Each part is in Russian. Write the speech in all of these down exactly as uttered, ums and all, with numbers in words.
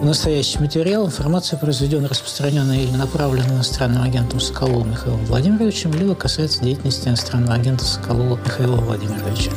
Настоящий материал, информация, произведенная, распространенная или направленная иностранным агентом Соколовым Михаилом Владимировичем, либо касается деятельности иностранного агента Соколова Михаила Владимировича.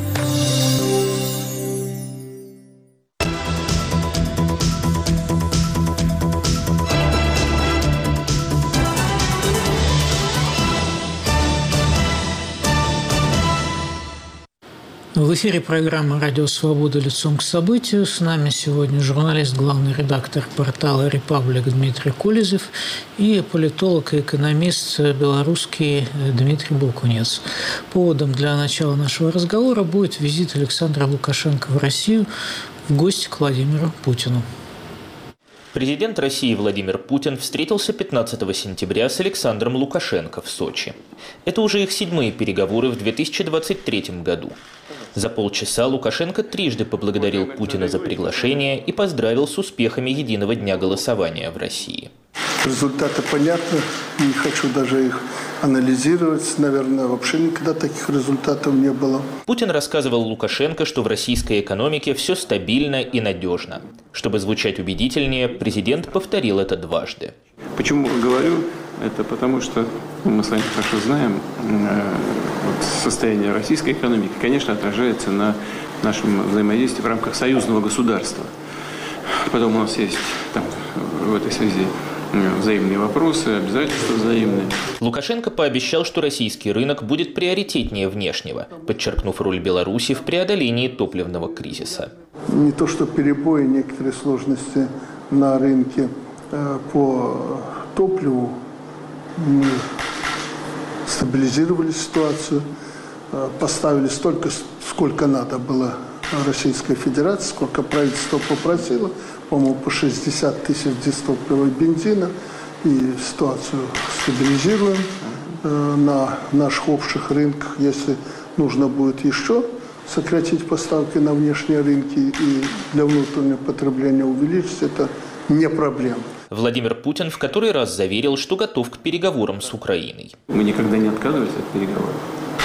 В эфире программа «Радио Свобода. Лицом к событию». С нами сегодня журналист, главный редактор портала «Репаблик» Дмитрий Колезев и политолог и экономист белорусский Дмитрий Булкунец. Поводом для начала нашего разговора будет визит Александра Лукашенко в Россию в гости к Владимиру Путину. Президент России Владимир Путин встретился пятнадцатого сентября с Александром Лукашенко в Сочи. Это уже их седьмые переговоры в две тысячи двадцать третьем году. За полчаса Лукашенко трижды поблагодарил Путина за приглашение и поздравил с успехами единого дня голосования в России. Результаты понятны, не хочу даже их анализировать. Наверное, вообще никогда таких результатов не было. Путин рассказывал Лукашенко, что в российской экономике все стабильно и надежно. Чтобы звучать убедительнее, президент повторил это дважды. Почему говорю это? Потому что мы с вами хорошо знаем, вот состояние российской экономики, конечно, отражается на нашем взаимодействии в рамках союзного государства. Потом у нас есть там, в этой связи взаимные вопросы, обязательства взаимные. Лукашенко пообещал, что российский рынок будет приоритетнее внешнего, подчеркнув роль Беларуси в преодолении топливного кризиса. Не то что перебои, некоторые сложности на рынке по топливу, мы стабилизировали ситуацию, поставили столько, сколько надо было Российской Федерации, сколько правительство попросило, по-моему, по шестьдесят тысяч дистопливого бензина, и ситуацию стабилизируем э, на наших общих рынках. Если нужно будет еще сократить поставки на внешние рынки и для внутреннего потребления увеличить, это не проблема. Владимир Путин в который раз заверил, что готов к переговорам с Украиной. Мы никогда не отказывались от переговоров.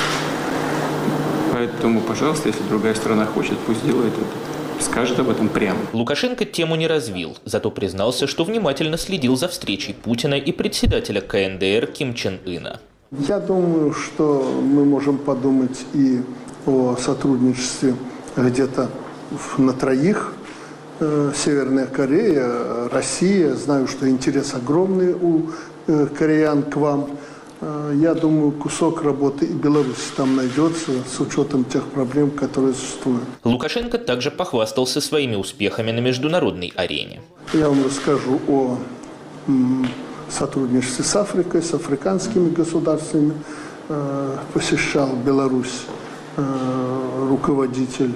Поэтому, пожалуйста, если другая страна хочет, пусть делает это. Скажет об этом прямо. Лукашенко тему не развил, зато признался, что внимательно следил за встречей Путина и председателя ка эн дэ эр Ким Чен Ына. Я думаю, что мы можем подумать и о сотрудничестве где-то на троих. Северная Корея, Россия. Знаю, что интерес огромный у кореян к вам. Я думаю, кусок работы и Беларуси там найдется с учетом тех проблем, которые существуют. Лукашенко также похвастался своими успехами на международной арене. Я вам расскажу о сотрудничестве с Африкой, с африканскими государствами. Посещал Беларусь руководитель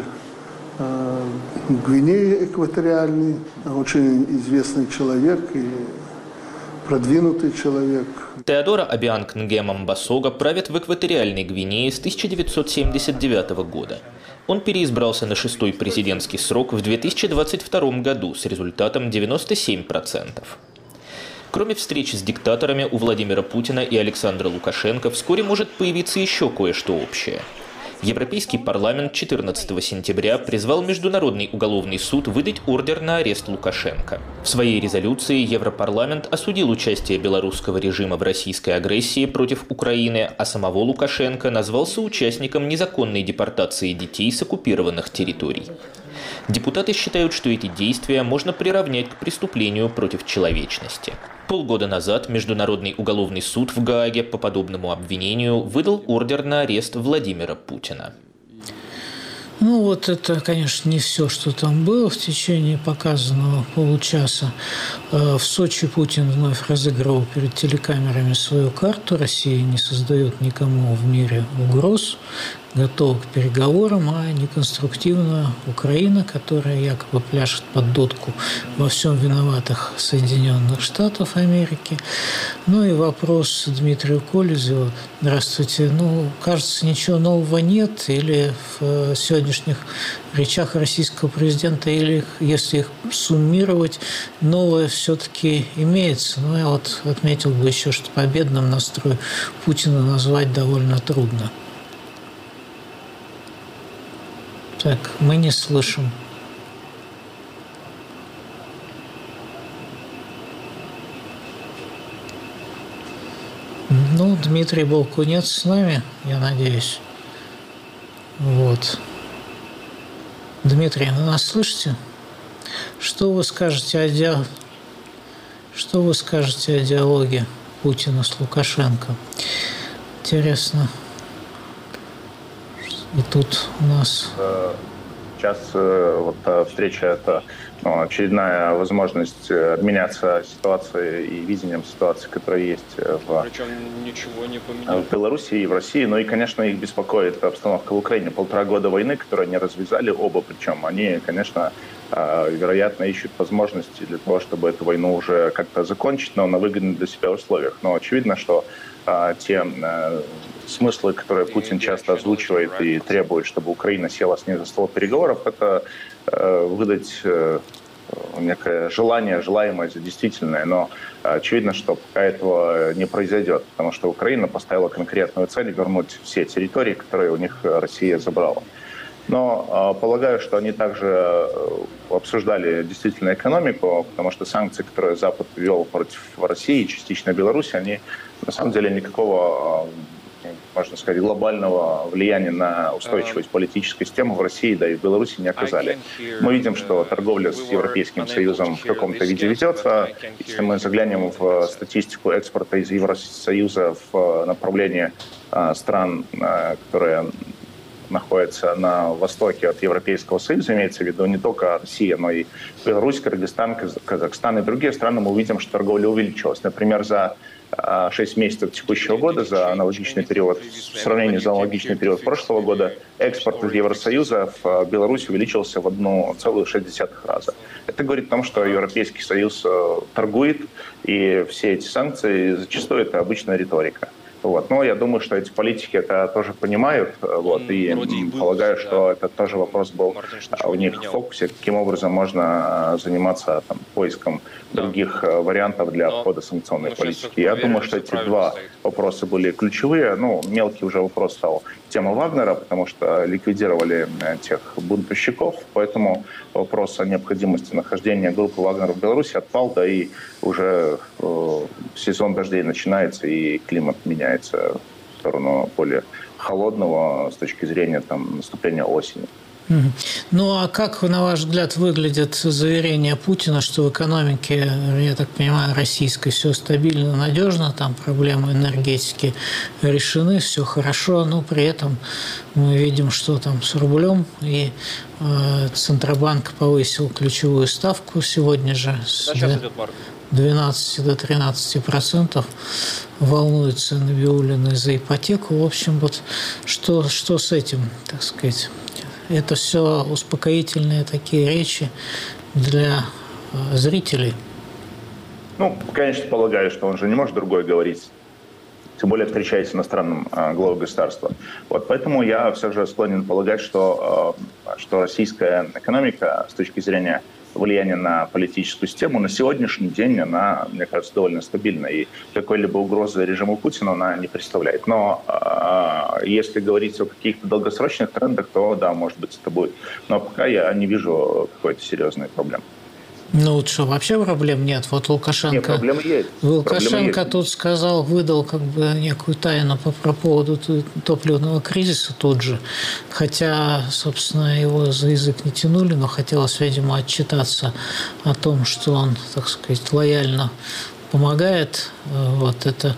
Гвинеи экваториальной, очень известный человек и продвинутый человек. Теодора Обианг Нгема Мбасога правит в экваториальной Гвинее с тысяча девятьсот семьдесят девятого года. Он переизбрался на шестой президентский срок в две тысячи двадцать втором году с результатом девяносто семь процентов. Кроме встречи с диктаторами, у Владимира Путина и Александра Лукашенко вскоре может появиться еще кое-что общее. Европейский парламент четырнадцатого сентября призвал Международный уголовный суд выдать ордер на арест Лукашенко. В своей резолюции Европарламент осудил участие белорусского режима в российской агрессии против Украины, а самого Лукашенко назвал соучастником незаконной депортации детей с оккупированных территорий. Депутаты считают, что эти действия можно приравнять к преступлению против человечности. Полгода назад Международный уголовный суд в Гааге по подобному обвинению выдал ордер на арест Владимира Путина. Ну вот это, конечно, не все, что там было в течение показанного получаса. В Сочи Путин вновь разыгрывал перед телекамерами свою карту. Россия не создает никому в мире угроз, готова к переговорам, а неконструктивная Украина, которая якобы пляшет под дудку во всем виноватых Соединенных Штатов Америки. Ну и вопрос Дмитрию Колезеву. Здравствуйте. Ну, кажется, ничего нового нет, или в сегодняшних речах российского президента, или если их суммировать, новое все-таки имеется. Но я вот отметил бы еще, что победным настрой Путина назвать довольно трудно. Так, мы не слышим. Ну, Дмитрий Болкунец с нами, я надеюсь. Вот. Дмитрий, вы нас слышите? Что вы скажете о диа... Что вы скажете о диалоге Путина с Лукашенко? Интересно. И тут у нас... Сейчас вот встреча – это ну, очередная возможность обменяться ситуацией и видением ситуации, которая есть в, ничего не в Беларуси и в России. Ну и, конечно, их беспокоит обстановка в Украине. Полтора года войны, которую они развязали оба, причем они, конечно, вероятно, ищут возможности для того, чтобы эту войну уже как-то закончить, но на выгодных для себя условиях. Но очевидно, что а, те а, смыслы, которые Путин часто озвучивает и требует, чтобы Украина села с ней за стол переговоров, это а, выдать а, некое желание, желаемое за действительное. Но а, очевидно, что пока этого не произойдет, потому что Украина поставила конкретную цель вернуть все территории, которые у них Россия забрала. Но э, полагаю, что они также э, обсуждали действительно экономику, потому что санкции, которые Запад ввел против России, частично Беларуси, они на самом деле никакого, э, можно сказать, глобального влияния на устойчивость политической системы в России, да и в Беларуси не оказали. Мы видим, что торговля с Европейским Союзом в каком-то виде ведется. Если мы заглянем в статистику экспорта из Евросоюза в направлении э, стран, э, которые находится на востоке от Европейского Союза, имеется в виду не только Россия, но и Беларусь, Кыргызстан, Казахстан и другие страны, мы увидим, что торговля увеличилась. Например, за шесть месяцев текущего года, за аналогичный период, в сравнении с аналогичный период прошлого года, экспорт из Евросоюза в Беларусь увеличился в одна целая шесть десятых раза. Это говорит о том, что Европейский Союз торгует, и все эти санкции зачастую это обычная риторика. Вот. Но я думаю, что эти политики это тоже понимают, вот, и был, полагаю, да, что это тоже вопрос был у них в фокусе, каким образом можно заниматься там, поиском да. других вариантов для Но, обхода санкционной ну, политики. Я думаю, что эти два стоит. вопроса были ключевые. Ну, мелкий уже вопрос стал тема Вагнера, потому что ликвидировали тех бунтовщиков, поэтому вопрос о необходимости нахождения группы Вагнера в Беларуси отпал, да и уже э, сезон дождей начинается, и климат меняется в сторону более холодного с точки зрения там, наступления осени. Ну а как, на ваш взгляд, выглядит заверение Путина, что в экономике, я так понимаю, российской все стабильно, надежно, там проблемы энергетики решены, все хорошо, но при этом мы видим, что там с рублем, и э, Центробанк повысил ключевую ставку сегодня же с двенадцати до тринадцати процентов, волнуются набиулины за ипотеку. В общем, вот что, что с этим, так сказать? Это все успокоительные такие речи для зрителей. Ну, конечно, полагаю, что он же не может другое говорить, тем более встречаясь с иностранным э, главой государства. Вот поэтому я все же склонен полагать, что, э, что российская экономика с точки зрения влияния на политическую систему на сегодняшний день, она, мне кажется, довольно стабильна. И какой-либо угрозы режиму Путина она не представляет. Но э, если говорить о каких-то долгосрочных трендах, то да, может быть, это будет. Но пока я не вижу какой-то серьезной проблемы. Ну вот что, вообще проблем нет? Вот Лукашенко, нет, проблемы есть. Лукашенко есть. Тут сказал, выдал как бы некую тайну по, по поводу топливного кризиса тут же. Хотя, собственно, его за язык не тянули, но хотелось, видимо, отчитаться о том, что он, так сказать, лояльно помогает. Вот это,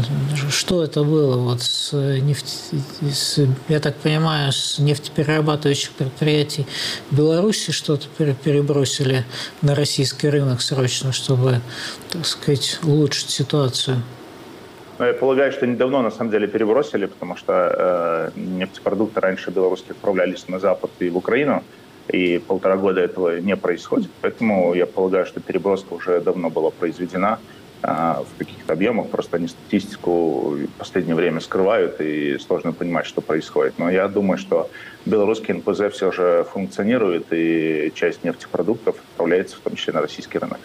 что это было вот с нефть, с, я так понимаю, с нефтеперерабатывающих предприятий Беларуси что-то перебросили на российский рынок срочно, чтобы, так сказать, улучшить ситуацию. Я полагаю, что недавно на самом деле перебросили, потому что э, нефтепродукты раньше белорусские отправлялись на Запад и в Украину, и полтора года этого не происходит. Поэтому я полагаю, что переброска уже давно была произведена в каких-то объемах, просто они статистику в последнее время скрывают, и сложно понимать, что происходит. Но я думаю, что белорусский эн пэ зэ все же функционирует, и часть нефтепродуктов отправляется в том числе на российский рынок.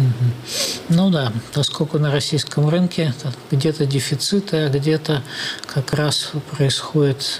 Ну да, поскольку на российском рынке где-то дефициты, а где-то как раз происходит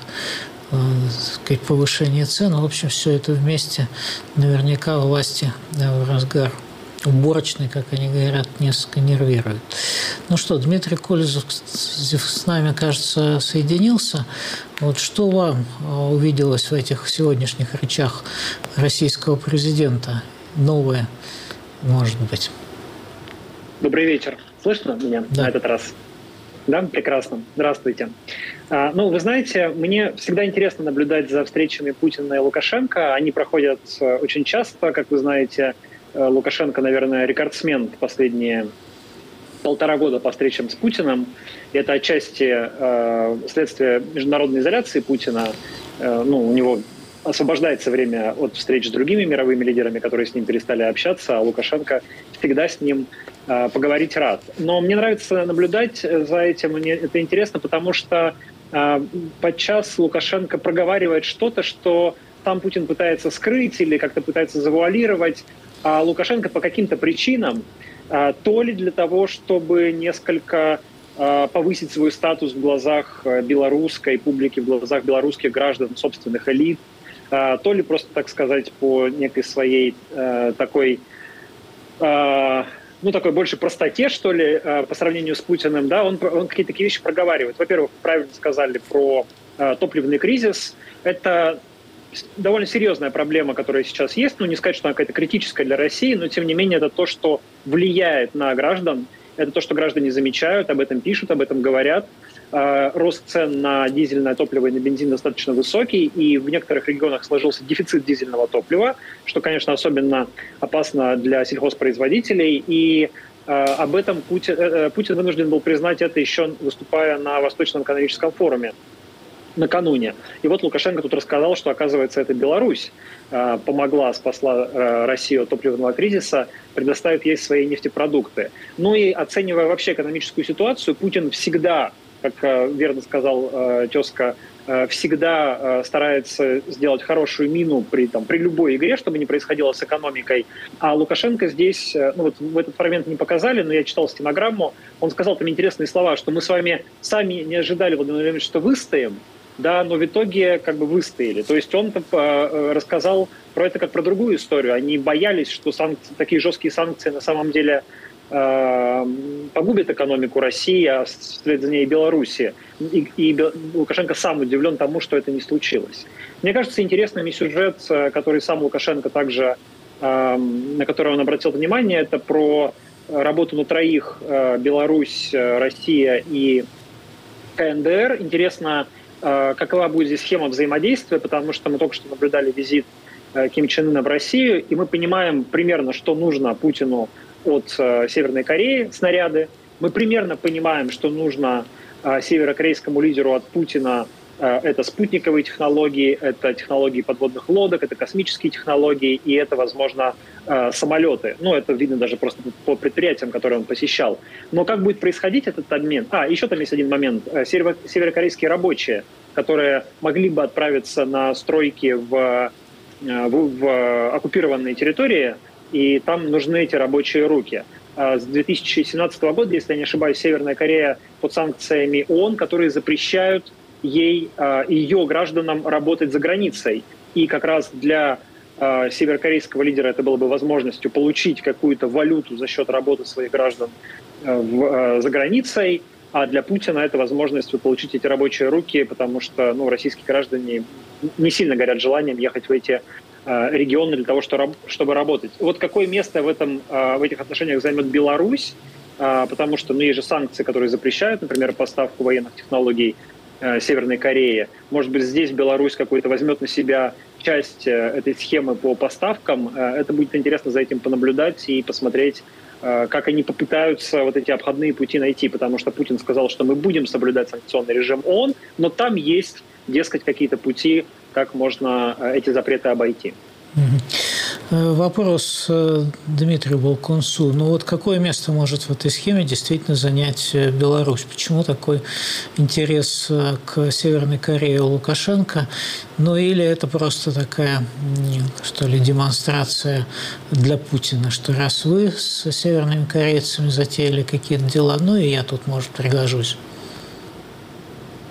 сказать, повышение цен. В общем, все это вместе наверняка власти в разгар уборочной, как они говорят, несколько нервирует. Ну что, Дмитрий Колезов с нами, кажется, соединился. Вот что вам увиделось в этих сегодняшних речах российского президента? Новое, может быть? Добрый вечер. Слышно меня да. на этот раз? Да, прекрасно. Здравствуйте. А, ну, вы знаете, мне всегда интересно наблюдать за встречами Путина и Лукашенко. Они проходят очень часто, как вы знаете. Лукашенко, наверное, рекордсмен в последние полтора года по встречам с Путиным. И это отчасти э, следствие международной изоляции Путина. Э, ну, у него освобождается время от встреч с другими мировыми лидерами, которые с ним перестали общаться, а Лукашенко всегда с ним э, поговорить рад. Но мне нравится наблюдать за этим, мне это интересно, потому что э, подчас Лукашенко проговаривает что-то, что сам Путин пытается скрыть или как-то пытается завуалировать, а Лукашенко по каким-то причинам, э, то ли для того, чтобы несколько э, повысить свой статус в глазах белорусской публики, в глазах белорусских граждан, собственных элит, то ли просто, так сказать, по некой своей э, такой, э, ну, такой больше простоте, что ли, э, по сравнению с Путиным, да, он, он какие-то такие вещи проговаривает. Во-первых, правильно сказали про э, топливный кризис. Это довольно серьезная проблема, которая сейчас есть. Ну, не сказать, что она какая-то критическая для России, но, тем не менее, это то, что влияет на граждан. Это то, что граждане замечают, об этом пишут, об этом говорят. Рост цен на дизельное топливо и на бензин достаточно высокий, и в некоторых регионах сложился дефицит дизельного топлива, что, конечно, особенно опасно для сельхозпроизводителей. И э, об этом Путин, э, Путин вынужден был признать это еще выступая на Восточном экономическом форуме накануне. И вот Лукашенко тут рассказал, что, оказывается, это Беларусь э, помогла, спасла э, Россию от топливного кризиса, предоставив ей свои нефтепродукты. Ну и оценивая вообще экономическую ситуацию, Путин всегда, как э, верно сказал э, тезка, э, всегда э, старается сделать хорошую мину при, там, при любой игре, чтобы не происходило с экономикой. А Лукашенко здесь, э, ну вот в этот фрагмент не показали, но я читал стенограмму, он сказал там интересные слова, что мы с вами сами не ожидали, Владимир Владимирович, что выстоим, да, но в итоге как бы выстояли. То есть он э, рассказал про это как про другую историю. Они боялись, что санкции, такие жесткие санкции на самом деле погубит экономику России, а вслед за ней и Беларуси. И, и Лукашенко сам удивлен тому, что это не случилось. Мне кажется, интересным и сюжет, который сам Лукашенко также, на который он обратил внимание, это про работу на троих: Беларусь, Россия и ка эн дэ эр. Интересно, какова будет здесь схема взаимодействия, потому что мы только что наблюдали визит Ким Чен Ына в Россию, и мы понимаем примерно, что нужно Путину от э, Северной Кореи, снаряды. Мы примерно понимаем, что нужно э, северокорейскому лидеру от Путина. Э, это спутниковые технологии, это технологии подводных лодок, это космические технологии, и это, возможно, э, самолеты. Ну, это видно даже просто по предприятиям, которые он посещал. Но как будет происходить этот обмен? А, еще там есть один момент. Северо- северокорейские рабочие, которые могли бы отправиться на стройки в, в, в оккупированные территории, и там нужны эти рабочие руки. С две тысячи семнадцатого года, если я не ошибаюсь, Северная Корея под санкциями ООН, которые запрещают ей и ее гражданам работать за границей. И как раз для северокорейского лидера это было бы возможностью получить какую-то валюту за счет работы своих граждан в, за границей, а для Путина это возможность получить эти рабочие руки, потому что ну, российские граждане не сильно горят желанием ехать в эти регионы для того, чтобы работать. Вот какое место в, этом, в этих отношениях займет Беларусь, потому что ну, есть же санкции, которые запрещают, например, поставку военных технологий Северной Кореи. Может быть, здесь Беларусь какой-то возьмет на себя часть этой схемы по поставкам. Это будет интересно за этим понаблюдать и посмотреть, как они попытаются вот эти обходные пути найти, потому что Путин сказал, что мы будем соблюдать санкционный режим ООН, но там есть, дескать, какие-то пути, как можно эти запреты обойти. Вопрос Дмитрию Болкунцу. Ну вот какое место может в этой схеме действительно занять Беларусь? Почему такой интерес к Северной Корее у Лукашенко? Ну или это просто такая, что ли, демонстрация для Путина, что раз вы с северными корейцами затеяли какие-то дела, ну и я тут, может, пригожусь.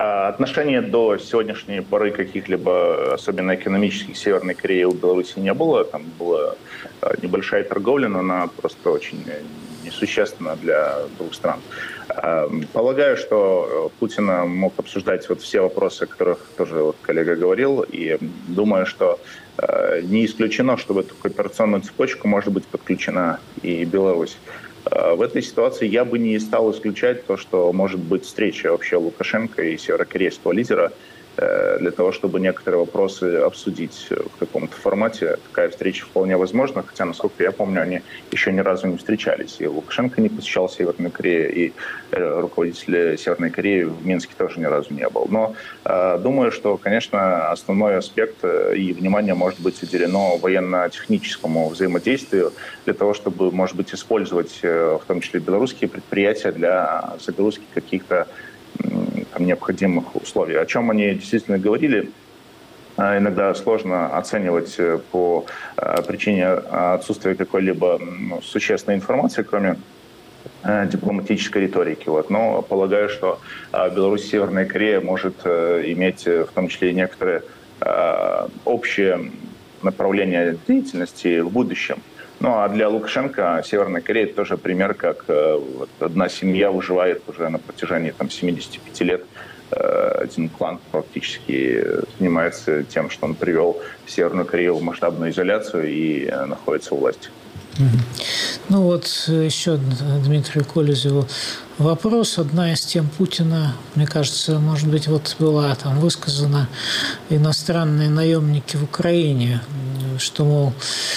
Отношения до сегодняшней поры каких-либо, особенно экономических, Северной Кореи у Беларуси не было. Там была небольшая торговля, но она просто очень несущественна для двух стран. Полагаю, что Путин мог обсуждать вот все вопросы, о которых тоже вот коллега говорил, и думаю, что не исключено, что в эту кооперационную цепочку может быть подключена и Беларусь. В этой ситуации я бы не стал исключать то, что может быть встреча вообще Лукашенко и северокорейского лидера для того, чтобы некоторые вопросы обсудить в каком-то формате. Такая встреча вполне возможна, хотя, насколько я помню, они еще ни разу не встречались. И Лукашенко не посещал Северную Корею, и руководитель Северной Кореи в Минске тоже ни разу не был. Но э, думаю, что, конечно, основной аспект и внимание может быть уделено военно-техническому взаимодействию для того, чтобы, может быть, использовать в том числе белорусские предприятия для загрузки каких-то там, необходимых условий. О чем они действительно говорили, иногда сложно оценивать по причине отсутствия какой-либо ну, существенной информации, кроме дипломатической риторики. Вот. Но полагаю, что Беларусь и Северная Корея может иметь в том числе и некоторые общие направления деятельности в будущем. Ну а для Лукашенко Северная Корея тоже пример, как э, вот, одна семья выживает уже на протяжении там, семидесяти пяти лет. Э, один клан практически занимается тем, что он привел Северную Корею в масштабную изоляцию и э, находится у власти. Ну вот еще Дмитрию Колезеву вопрос. Одна из тем Путина, мне кажется, может быть, вот была там высказана: иностранные наемники в Украине, что, мол,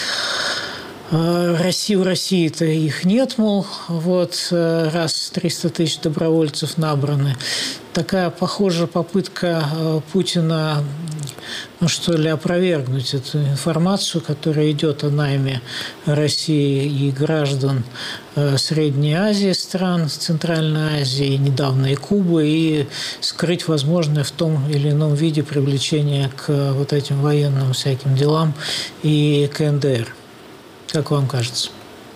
России, в России-то их нет, мол, вот, раз триста тысяч добровольцев набраны. Такая, похожая попытка Путина, ну что ли, опровергнуть эту информацию, которая идет о найме России и граждан Средней Азии, стран Центральной Азии, недавно и Кубы, и скрыть возможное в том или ином виде привлечение к вот этим военным всяким делам и ка эн дэ эр. Как вам кажется?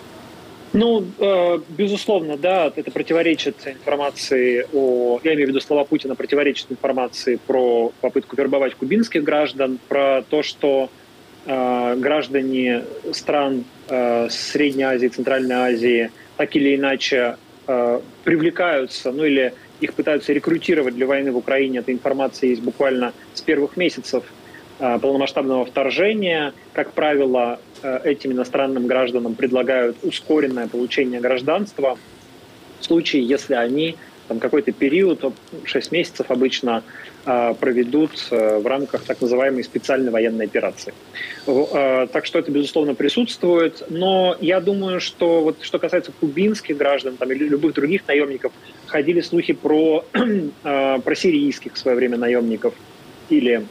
Ну, э, безусловно, да, это противоречит информации о... Я имею в виду, слова Путина противоречат информации про попытку вербовать кубинских граждан, про то, что э, граждане стран э, Средней Азии, Центральной Азии так или иначе э, привлекаются, ну или их пытаются рекрутировать для войны в Украине. Эта информация есть буквально с первых месяцев э, полномасштабного вторжения. Как правило, этим иностранным гражданам предлагают ускоренное получение гражданства в случае, если они там, какой-то период, шесть месяцев обычно, проведут в рамках так называемой специальной военной операции. Так что это, безусловно, присутствует. Но я думаю, что вот, что касается кубинских граждан там, или любых других наемников, ходили слухи про, про сирийских в свое время наемников или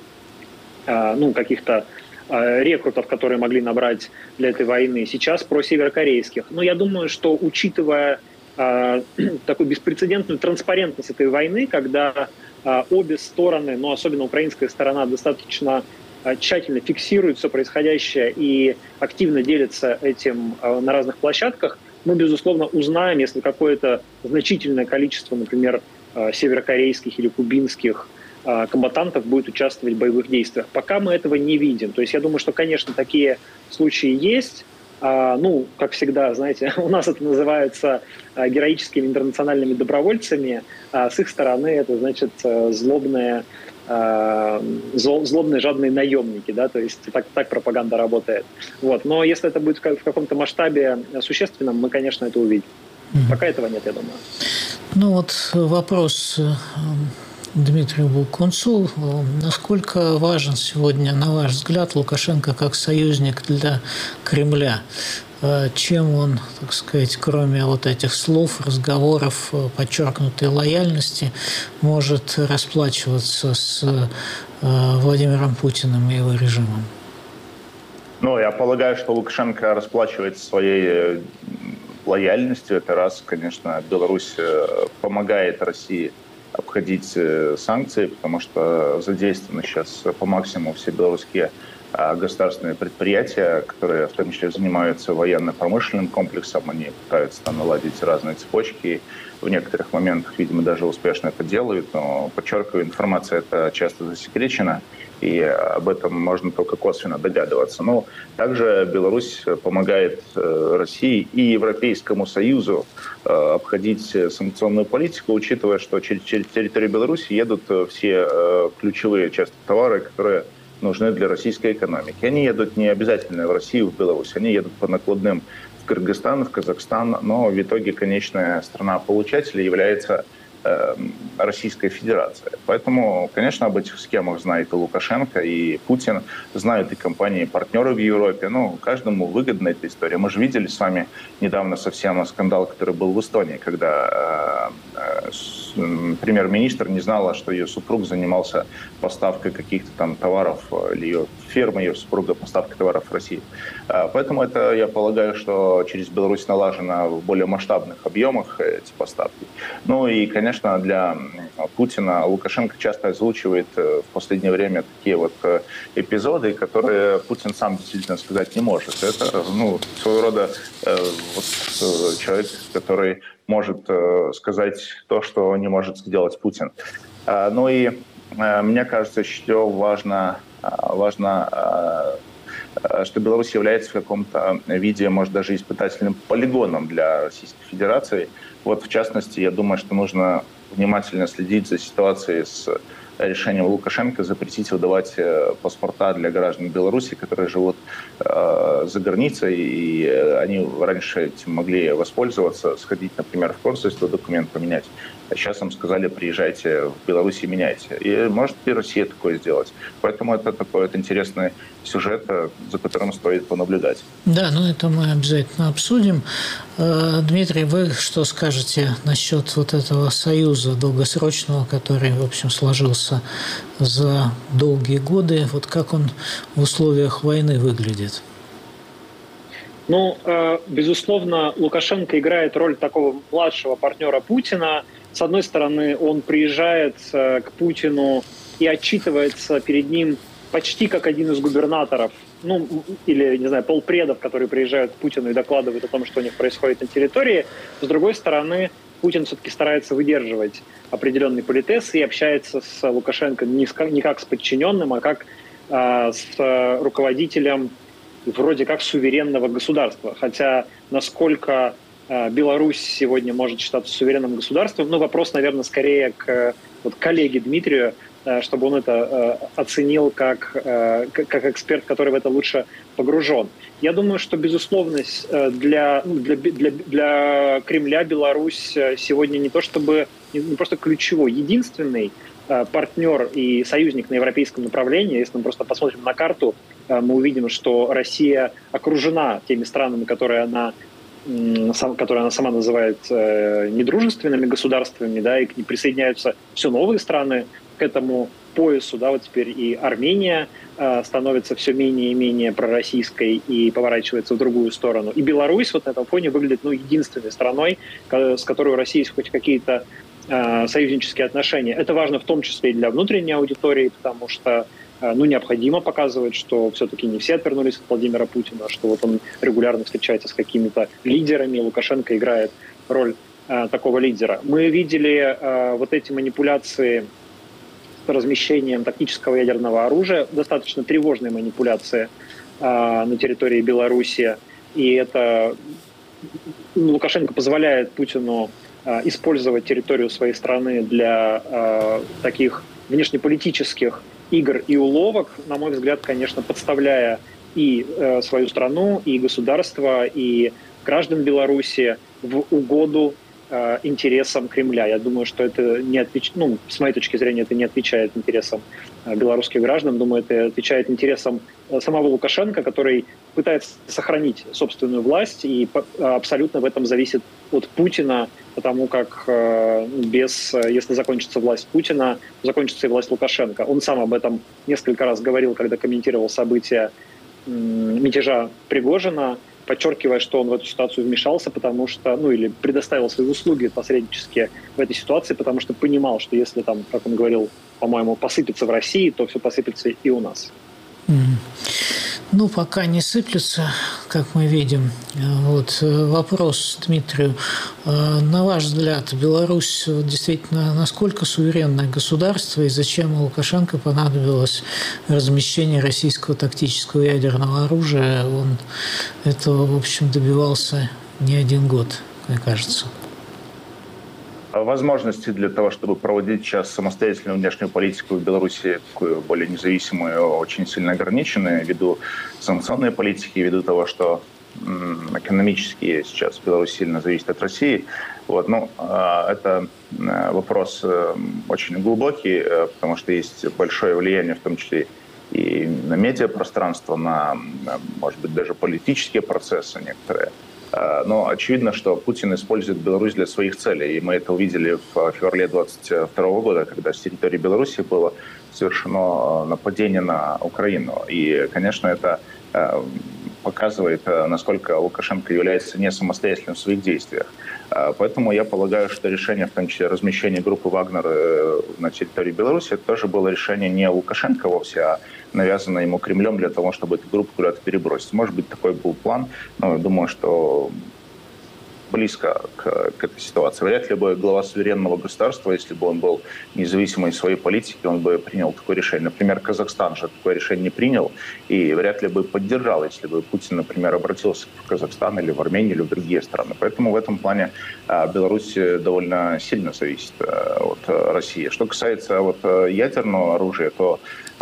ну, каких-то рекрутов, которые могли набрать для этой войны. Сейчас про северокорейских. Но я думаю, что, учитывая э, такую беспрецедентную транспарентность этой войны, когда э, обе стороны, но особенно украинская сторона, достаточно э, тщательно фиксирует все происходящее и активно делится этим э, на разных площадках, мы, безусловно, узнаем, если какое-то значительное количество, например, э, северокорейских или кубинских комбатантов будет участвовать в боевых действиях. Пока мы этого не видим. То есть я думаю, что, конечно, такие случаи есть. Ну, как всегда, знаете, у нас это называется героическими интернациональными добровольцами. А с их стороны это, значит, злобные, злобные жадные наемники. Да? То есть так, так пропаганда работает. Вот. Но если это будет в каком-то масштабе существенном, мы, конечно, это увидим. Пока этого нет, я думаю. Ну вот вопрос Дмитрию Булкунцу. Насколько важен сегодня, на ваш взгляд, Лукашенко как союзник для Кремля? Чем он, так сказать, кроме вот этих слов, разговоров, подчеркнутой лояльности, может расплачиваться с Владимиром Путиным и его режимом? Ну, я полагаю, что Лукашенко расплачивается своей лояльностью. Это раз, конечно, Беларусь помогает России обходить санкции, потому что задействованы сейчас по максимуму все белорусские государственные предприятия, которые в том числе занимаются военно-промышленным комплексом, они пытаются там наладить разные цепочки, в некоторых моментах, видимо, даже успешно это делают, но, подчеркиваю, информация эта часто засекречена, и об этом можно только косвенно догадываться. Но также Беларусь помогает России и Европейскому Союзу обходить санкционную политику, учитывая, что через территорию Беларуси едут все ключевые часто товары, которые нужны для российской экономики. Они едут не обязательно в Россию, в Беларусь, они едут по накладным в Кыргызстан, в Казахстан, но в итоге конечная страна-получатель является э, Российская Федерация. Поэтому, конечно, об этих схемах знает и Лукашенко, и Путин, знают и компании-партнеры в Европе. Ну, каждому выгодна эта история. Мы же видели с вами недавно совсем скандал, который был в Эстонии, когда э, э, премьер-министр не знала, что ее супруг занимался поставкой каких-то там товаров, или ее фирма, ее супруга поставкой товаров в Россию. Поэтому это, я полагаю, что через Беларусь налажено в более масштабных объемах эти поставки. Ну и, конечно, для Путина Лукашенко часто озвучивает в последнее время такие вот эпизоды, которые Путин сам действительно сказать не может. Это, ну, своего рода вот, человек, который может сказать то, что не может сделать Путин. Ну и мне кажется, что важно, важно, что Беларусь является в каком-то виде, может, даже испытательным полигоном для Российской Федерации. Вот, в частности, я думаю, что нужно внимательно следить за ситуацией с решением Лукашенко запретить выдавать паспорта для граждан Беларуси, которые живут э, за границей, и они раньше этим могли воспользоваться, сходить, например, в консульство, документ поменять. А сейчас им сказали, приезжайте в Беларусь и меняйте. И может и Россия такое сделать. Поэтому это такой вот интересный сюжет, за которым стоит понаблюдать. Да, ну это мы обязательно обсудим. Дмитрий, вы что скажете насчет вот этого союза долгосрочного, который, в общем, сложился за долгие годы? Вот как он в условиях войны выглядит? Ну, безусловно, Лукашенко играет роль такого младшего партнера Путина. С одной стороны, он приезжает к Путину и отчитывается перед ним почти как один из губернаторов, ну, или, не знаю, полпредов, которые приезжают к Путину и докладывают о том, что у них происходит на территории. С другой стороны, Путин все-таки старается выдерживать определенный политез и общается с Лукашенко не, с, не как с подчиненным, а как э, с руководителем вроде как суверенного государства. Хотя насколько э, Беларусь сегодня может считаться суверенным государством, ну, вопрос, наверное, скорее к вот, коллеге Дмитрию, э, чтобы он это э, оценил как, э, как эксперт, который в это лучше погружен. Я думаю, что, безусловно, для, для, для, для Кремля Беларусь сегодня не то чтобы, не просто ключевой, единственный партнер и союзник на европейском направлении. Если мы просто посмотрим на карту, мы увидим, что Россия окружена теми странами, которые она, которые она сама называет недружественными государствами, да, и к ним присоединяются все новые страны к этому поясу, да, вот теперь и Армения э, становится все менее и менее пророссийской и поворачивается в другую сторону. И Беларусь вот на этом фоне выглядит, ну, единственной страной, с которой у России есть хоть какие-то э, союзнические отношения. Это важно в том числе и для внутренней аудитории, потому что э, ну, необходимо показывать, что все-таки не все отвернулись от Владимира Путина, что вот он регулярно встречается с какими-то лидерами, Лукашенко играет роль э, такого лидера. Мы видели э, вот эти манипуляции размещением тактического ядерного оружия, достаточно тревожные манипуляции э, на территории Беларуси. И это Лукашенко позволяет Путину э, использовать территорию своей страны для э, таких внешнеполитических игр и уловок, на мой взгляд, конечно, подставляя и э, свою страну, и государство, и граждан Беларуси в угоду интересам Кремля. Я думаю, что это не отвечает, ну, с моей точки зрения, это не отвечает интересам белорусских граждан. Думаю, это отвечает интересам самого Лукашенко, который пытается сохранить собственную власть и абсолютно в этом зависит от Путина, потому как без, если закончится власть Путина, закончится и власть Лукашенко. Он сам об этом несколько раз говорил, когда комментировал события мятежа Пригожина, подчеркивая, что он в эту ситуацию вмешался, потому что, ну, или предоставил свои услуги посреднические в этой ситуации, потому что понимал, что если там, как он говорил, по-моему, посыпется в России, то все посыпется и у нас. Mm-hmm. Ну, пока не сыплются, как мы видим. Вот вопрос Дмитрию. На ваш взгляд, Беларусь действительно насколько суверенное государство, и зачем Лукашенко понадобилось размещение российского тактического ядерного оружия? Он этого, в общем, добивался не один год, мне кажется. Возможности для того, чтобы проводить сейчас самостоятельную внешнюю политику в Беларуси, такую более независимую, очень сильно ограничены ввиду санкционной политики, ввиду того, что м, экономически сейчас Беларусь сильно зависит от России. Вот, ну, это вопрос очень глубокий, потому что есть большое влияние, в том числе и на медиапространство, на, может быть, даже политические процессы некоторые. Но очевидно, что Путин использует Беларусь для своих целей. И мы это увидели в феврале две тысячи двадцать второго года, когда с территории Беларуси было совершено нападение на Украину. И, конечно, это показывает, насколько Лукашенко является не самостоятельным в своих действиях. Поэтому я полагаю, что решение, в том числе размещение группы «Вагнер» на территории Беларуси, это тоже было решение не Лукашенко вовсе, а навязанное ему Кремлем для того, чтобы эту группу куда-то перебросить. Может быть, такой был план, но я думаю, что близко к, к этой ситуации. Вряд ли бы глава суверенного государства, если бы он был независимый в своей политике, он бы принял такое решение. Например, Казахстан же такое решение не принял и вряд ли бы поддержал, если бы Путин, например, обратился в Казахстан или в Армению или в другие страны. Поэтому в этом плане Беларусь довольно сильно зависит от России. Что касается вот ядерного оружия, то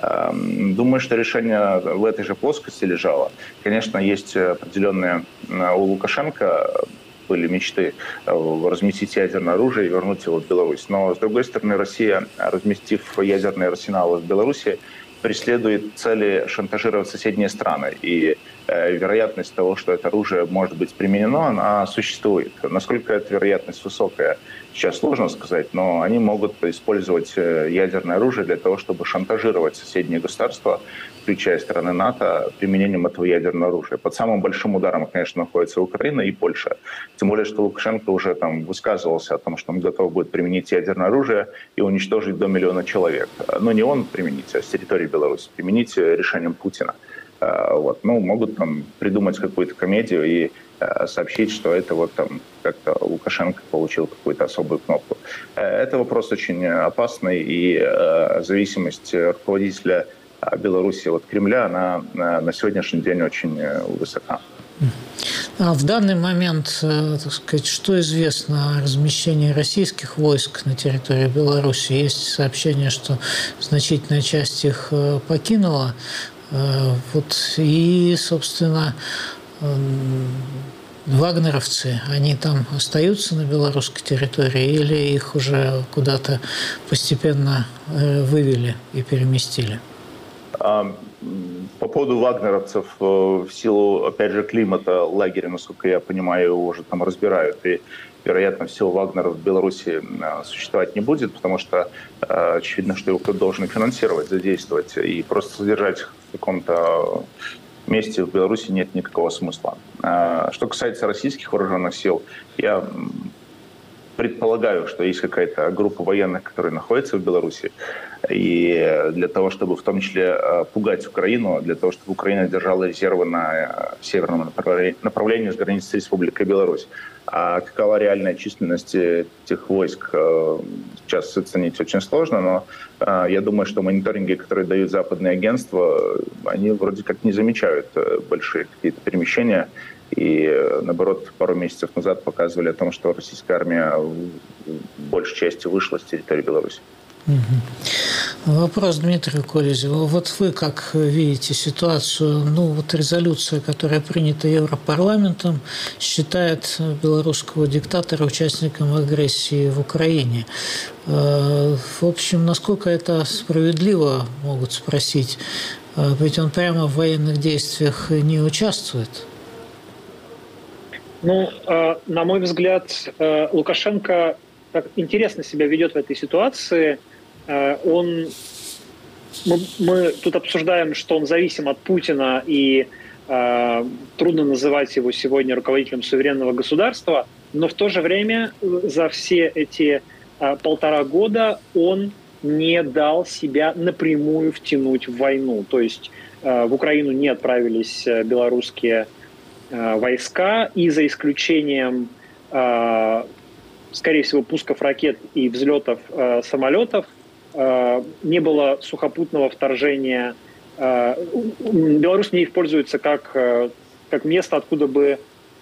думаю, что решение в этой же плоскости лежало. Конечно, есть определенные у Лукашенко были мечты разместить ядерное оружие и вернуть его в Беларусь. Но, с другой стороны, Россия, разместив ядерные арсеналы в Беларуси, преследует цели шантажировать соседние страны. И э, вероятность того, что это оружие может быть применено, она существует. Насколько эта вероятность высокая, сейчас сложно сказать, но они могут использовать ядерное оружие для того, чтобы шантажировать соседние государства, включая страны НАТО, применением этого ядерного оружия. Под самым большим ударом, конечно, находится Украина и Польша. Тем более, что Лукашенко уже там высказывался о том, что он готов будет применить ядерное оружие и уничтожить до миллиона человек. Но не он применить, а с территории Беларуси. Применить решением Путина. Вот. Ну, могут там придумать какую-то комедию и сообщить, что это вот там как-то Лукашенко получил какую-то особую кнопку. Это вопрос очень опасный, и зависимость руководителя Беларуси от Кремля, она на сегодняшний день очень высока. А в данный момент, так сказать, что известно о размещении российских войск на территории Беларуси? Есть сообщение, что значительная часть их покинула. Вот, и, собственно, вагнеровцы, они там остаются на белорусской территории или их уже куда-то постепенно вывели и переместили? По поводу вагнеровцев, в силу, опять же, климата лагеря, насколько я понимаю, его уже там разбирают. И, вероятно всего, вагнеров в Беларуси существовать не будет, потому что очевидно, что его кто-то должен финансировать, задействовать. И просто содержать в каком-то месте в Беларуси нет никакого смысла. Что касается российских вооруженных сил, я предполагаю, что есть какая-то группа военных, которые находятся в Беларуси, и для того, чтобы в том числе пугать Украину, для того, чтобы Украина держала резервы на северном направлении с границы с Республикой Беларусь. А какова реальная численность этих войск, сейчас оценить очень сложно, но я думаю, что мониторинги, которые дают западные агентства, они вроде как не замечают большие какие-то перемещения. И, наоборот, пару месяцев назад показывали о том, что российская армия в большей части вышла с территории Беларуси. Угу. Вопрос Дмитрию Колезеву. Вот вы как видите ситуацию? Ну, вот резолюция, которая принята Европарламентом, считает белорусского диктатора участником агрессии в Украине. В общем, насколько это справедливо, могут спросить. Ведь он прямо в военных действиях не участвует. Ну, на мой взгляд, Лукашенко так интересно себя ведет в этой ситуации. Он, мы, мы тут обсуждаем, что он зависим от Путина, и э, трудно называть его сегодня руководителем суверенного государства, но в то же время за все эти э, полтора года он не дал себя напрямую втянуть в войну. То есть в Украину не отправились белорусские войска, и за исключением, скорее всего, пусков ракет и взлетов самолетов не было сухопутного вторжения. Беларусь не используется как, как место, откуда бы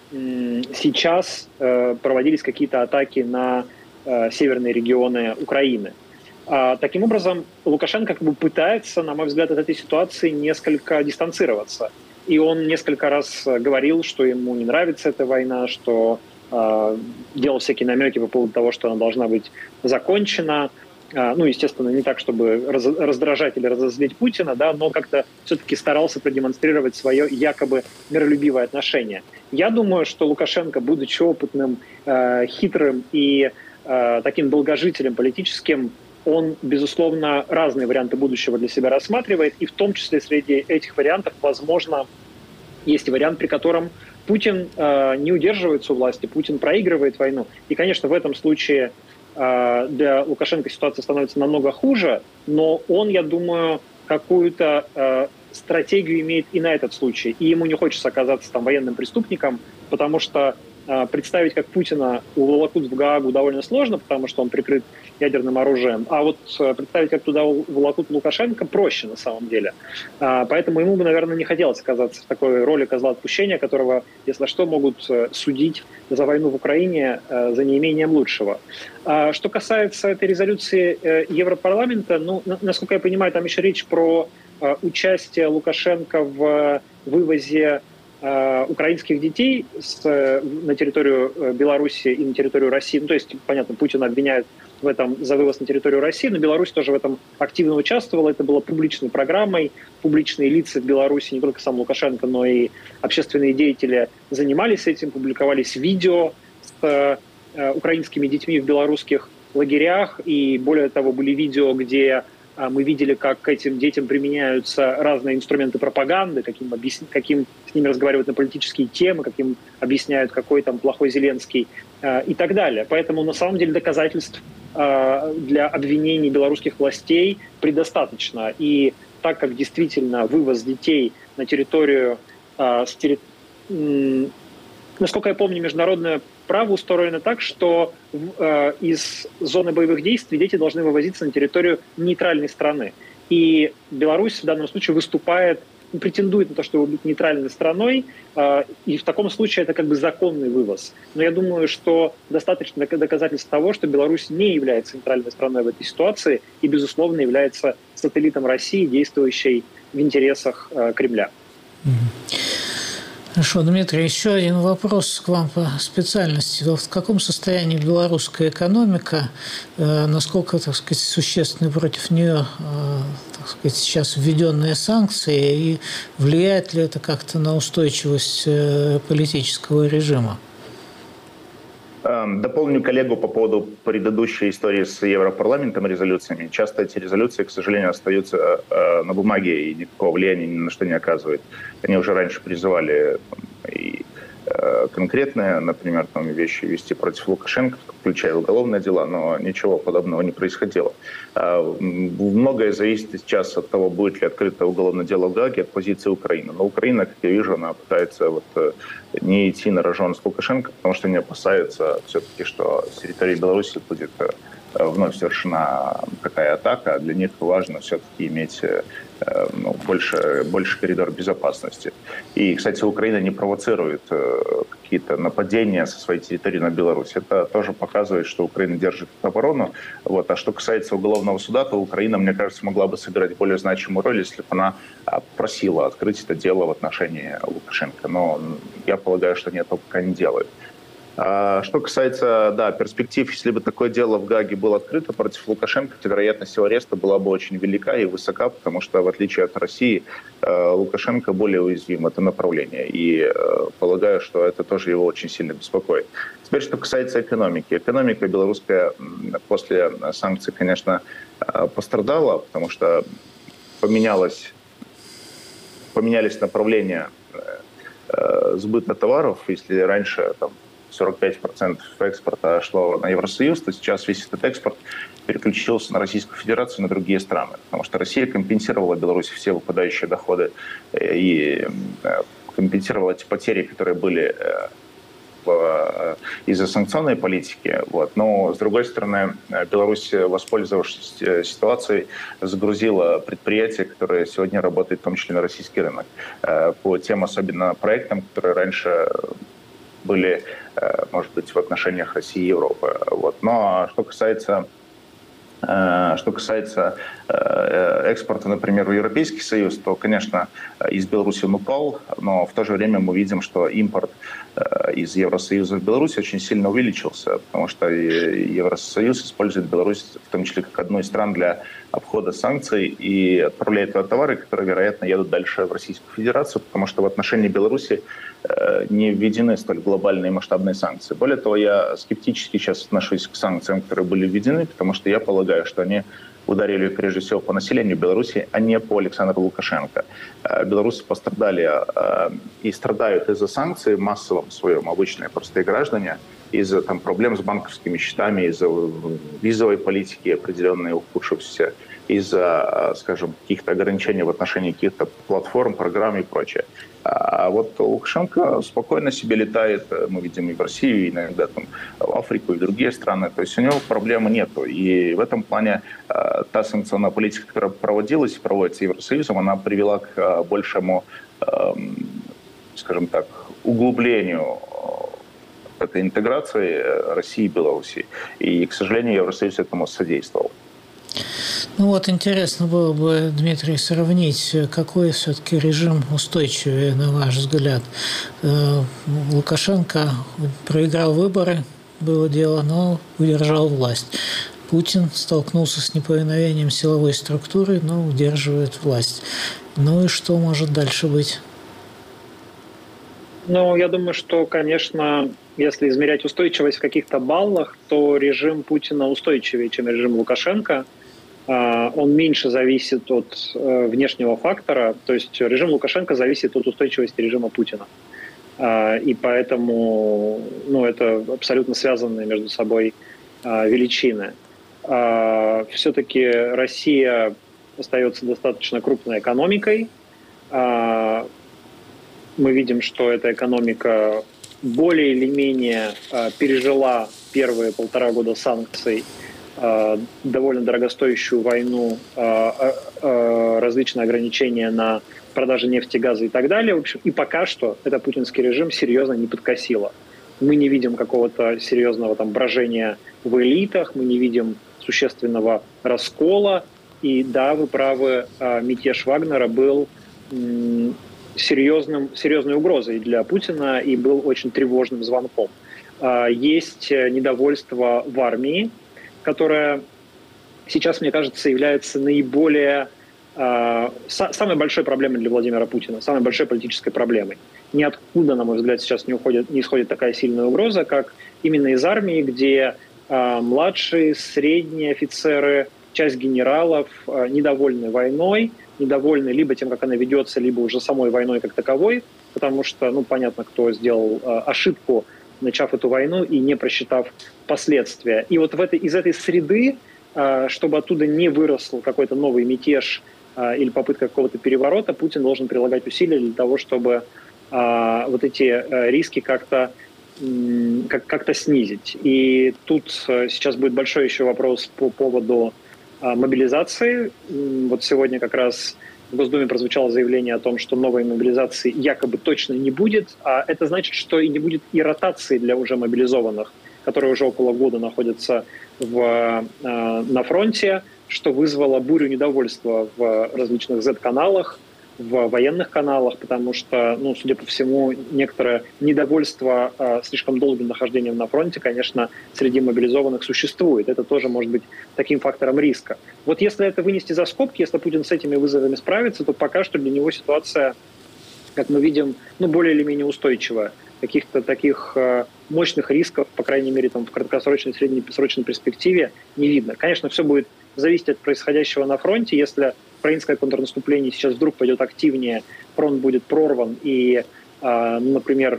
сейчас проводились какие-то атаки на северные регионы Украины. Таким образом, Лукашенко как бы пытается, на мой взгляд, от этой ситуации несколько дистанцироваться. И он несколько раз говорил, что ему не нравится эта война, что э, делал всякие намеки по поводу того, что она должна быть закончена. Э, ну, естественно, не так, чтобы раз, раздражать или разозлить Путина, да, но как-то все-таки старался продемонстрировать свое якобы миролюбивое отношение. Я думаю, что Лукашенко, будучи опытным, э, хитрым и э, таким долгожителем политическим, он, безусловно, разные варианты будущего для себя рассматривает, и в том числе среди этих вариантов, возможно, есть вариант, при котором Путин э, не удерживается у власти, Путин проигрывает войну. И, конечно, в этом случае э, для Лукашенко ситуация становится намного хуже, но он, я думаю, какую-то э, стратегию имеет и на этот случай. И ему не хочется оказаться там военным преступником, потому что э, представить, как Путина уволокут в Гаагу, довольно сложно, потому что он прикрыт ядерным оружием. А вот представить, как туда волокут Лукашенко, проще на самом деле. Поэтому ему бы, наверное, не хотелось оказаться в такой роли козла отпущения, которого, если что, могут судить за войну в Украине за неимением лучшего. Что касается этой резолюции Европарламента, ну, насколько я понимаю, там еще речь про участие Лукашенко в вывозе украинских детей с, на территорию Беларуси и на территорию России. Ну, то есть, понятно, Путин обвиняет в этом за вывоз на территорию России, но Беларусь тоже в этом активно участвовала. Это было публичной программой. Публичные лица в Беларуси, не только сам Лукашенко, но и общественные деятели занимались этим, публиковались видео с э, украинскими детьми в белорусских лагерях. И более того, были видео, где э, мы видели, как к этим детям применяются разные инструменты пропаганды, каким, объясни, каким с ними разговаривают на политические темы, каким объясняют, какой там плохой Зеленский э, и так далее. Поэтому на самом деле доказательств для обвинений белорусских властей предостаточно. И так как действительно вывоз детей на территорию, с терри... насколько я помню, международное право устроено так, что из зоны боевых действий дети должны вывозиться на территорию нейтральной страны. И Беларусь в данном случае выступает, претендует на то, чтобы быть нейтральной страной, и в таком случае это как бы законный вывоз. Но я думаю, что достаточно доказательств того, что Беларусь не является нейтральной страной в этой ситуации и, безусловно, является сателлитом России, действующей в интересах Кремля. Хорошо, Дмитрий, еще один вопрос к вам по специальности. В каком состоянии белорусская экономика, насколько, так сказать, существенны против нее, так сказать, сейчас введенные санкции, и влияет ли это как-то на устойчивость политического режима? Дополню коллегу по поводу предыдущей истории с Европарламентом и резолюциями. Часто эти резолюции, к сожалению, остаются на бумаге и никакого влияния ни на что не оказывают. Они уже раньше призывали и конкретные, например, там, вещи вести против Лукашенко, включая уголовные дела, но ничего подобного не происходило. Многое зависит сейчас от того, будет ли открыто уголовное дело в Гааге, от позиции Украины. Но Украина, как я вижу, она пытается вот не идти на рожон с Лукашенко, потому что они опасаются все-таки, что с территории Беларуси будет вновь совершена такая атака. Для них важно все-таки иметь ну, больше, больше коридор безопасности. И, кстати, Украина не провоцирует какие-то нападения со своей территории на Беларусь. Это тоже показывает, что Украина держит оборону. Вот. А что касается уголовного суда, то Украина, мне кажется, могла бы сыграть более значимую роль, если бы она просила открыть это дело в отношении Лукашенко. Но я полагаю, что они этого пока не делают. Что касается, да, перспектив, если бы такое дело в Гааге было открыто против Лукашенко, то вероятность его ареста была бы очень велика и высока, потому что, в отличие от России, Лукашенко более уязвим в этом направлении. И полагаю, что это тоже его очень сильно беспокоит. Теперь, что касается экономики. Экономика белорусская после санкций, конечно, пострадала, потому что поменялось, поменялись направления сбыта товаров. Если раньше там сорок пять процентов экспорта шло на Евросоюз, то сейчас весь этот экспорт переключился на Российскую Федерацию и на другие страны, потому что Россия компенсировала Беларуси все выпадающие доходы и компенсировала те потери, которые были из-за санкционной политики. Вот. Но, с другой стороны, Беларусь, воспользовавшись ситуацией, загрузила предприятия, которые сегодня работают в том числе на российский рынок, по тем особенно проектам, которые раньше были, может быть, в отношениях России и Европы. Вот. Но что касается Что касается экспорта, например, в Европейский Союз, то, конечно, из Беларуси он упал, но в то же время мы видим, что импорт из Евросоюза в Беларусь очень сильно увеличился, потому что Евросоюз использует Беларусь в том числе как одну из стран для обхода санкций и отправляет туда товары, которые, вероятно, едут дальше в Российскую Федерацию, потому что в отношении Беларуси не введены столь глобальные масштабные санкции. Более того, я скептически сейчас отношусь к санкциям, которые были введены, потому что я полагаю, что они ударили прежде всего по населению Беларуси, а не по Александру Лукашенко. Белорусы пострадали и страдают из-за санкций в массовом своем, обычные простые граждане, из-за там, проблем с банковскими счетами, из-за визовой политики определенной ухудшившейся, из-за, скажем, каких-то ограничений в отношении каких-то платформ, программ и прочее. А вот Лукашенко спокойно себе летает, мы видим и в Россию, и иногда там, в Африку, и в другие страны. То есть у него проблемы нету. И в этом плане та санкционная политика, которая проводилась и проводится Евросоюзом, она привела к большему, скажем так, углублению этой интеграции России и Беларуси. И, к сожалению, Евросоюз этому содействовал. Ну вот интересно было бы, Дмитрий, сравнить, какой все-таки режим устойчивее, на ваш взгляд. Лукашенко проиграл выборы, было дело, но удержал власть. Путин столкнулся с неповиновением силовой структуры, но удерживает власть. Ну и что может дальше быть? Ну, я думаю, что, конечно, если измерять устойчивость в каких-то баллах, то режим Путина устойчивее, чем режим Лукашенко. Он меньше зависит от внешнего фактора, то есть режим Лукашенко зависит от устойчивости режима Путина. И поэтому ну, это абсолютно связанные между собой величины. Все-таки Россия остается достаточно крупной экономикой. Мы видим, что эта экономика более или менее пережила первые полтора года санкций, довольно дорогостоящую войну, различные ограничения на продажи нефти, газа и так далее. В общем, и пока что это путинский режим серьезно не подкосило. Мы не видим какого-то серьезного там брожения в элитах, мы не видим существенного раскола. И да, вы правы, мятеж Вагнера был серьезным, серьезной угрозой для Путина и был очень тревожным звонком. Есть недовольство в армии, которая сейчас, мне кажется, является наиболее э, самой большой проблемой для Владимира Путина, самой большой политической проблемой. Ниоткуда, на мой взгляд, сейчас не, уходит, не исходит такая сильная угроза, как именно из армии, где э, младшие, средние офицеры, часть генералов э, недовольны войной, недовольны либо тем, как она ведется, либо уже самой войной как таковой, потому что, ну, понятно, кто сделал э, ошибку, начав эту войну и не просчитав последствия. И вот в этой, из этой среды, чтобы оттуда не вырос какой-то новый мятеж или попытка какого-то переворота, Путин должен прилагать усилия для того, чтобы вот эти риски как-то, как-то снизить. И тут сейчас будет большой еще вопрос по поводу мобилизации. Вот сегодня как раз в Госдуме прозвучало заявление о том, что новой мобилизации якобы точно не будет, а это значит, что и не будет и ротации для уже мобилизованных, которые уже около года находятся в, на фронте, что вызвало бурю недовольства в различных зет-каналах, в военных каналах, потому что, ну, судя по всему, некоторое недовольство э, слишком долгим нахождением на фронте, конечно, среди мобилизованных существует. Это тоже может быть таким фактором риска. Вот если это вынести за скобки, если Путин с этими вызовами справится, то пока что для него ситуация, как мы видим, ну, более или менее устойчивая. Каких-то таких э, мощных рисков, по крайней мере, там, в краткосрочной и среднесрочной перспективе не видно. Конечно, все будет зависеть от происходящего на фронте. Если украинское контрнаступление сейчас вдруг пойдет активнее, фронт будет прорван и например,